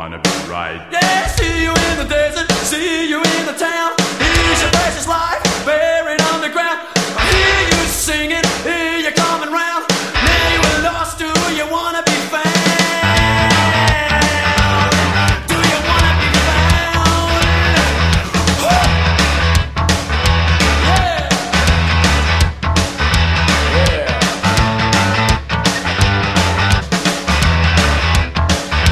wanna be right. Yeah, see you in the desert, see you in the town. Here's your precious life.